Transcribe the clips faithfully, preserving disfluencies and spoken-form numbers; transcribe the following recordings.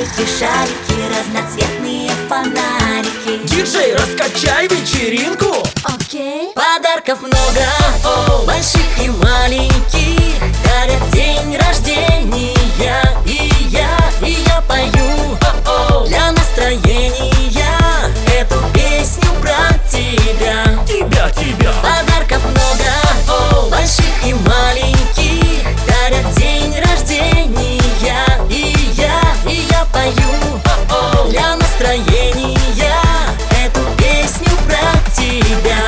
шарики, шарики, разноцветные фонарики. Диджей, раскачай вечеринку. Окей. Подарков много, о, больших и маленьких. Дарят день рождения, и я, и я пою, о, о, для настроения эту песню про тебя. Тебя, тебя. Подарков много, о, больших и маленьких. Дарят день рождения, и я, и я пою, о, о, для настроения эту песню про тебя.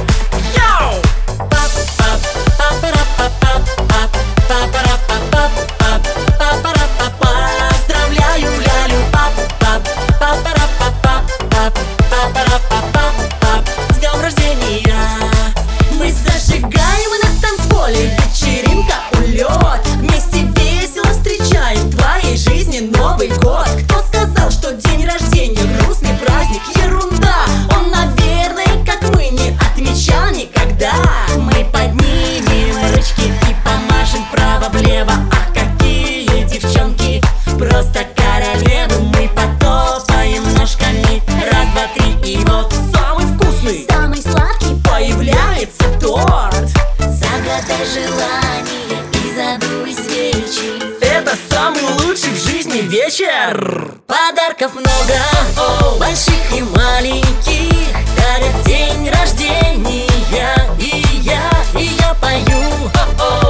Поздравляю, лялю, пап, пап, пап, пап, пап, с днем рождения. Мы зажигаем на танцполе, вечеринка, улет. Вместе весело встречаем в твоей жизни Новый год. Кто сказал, что день рождения грустный праздник? Ерунда, он, наверное, как мы, не отмечал никогда. Мы поднимем ручки и помашем вправо-влево. Ах, какие девчонки, просто королевы. Мы потопаем ножками, раз, два, три, и вот самый вкусный, Самый сладкий. появляется торт. Загадай желание и задуй свечи. Это самый лучший в жизни вечер. Подарков много, о, больших и маленьких. Дарят день рождения, и я, и я пою, о, о,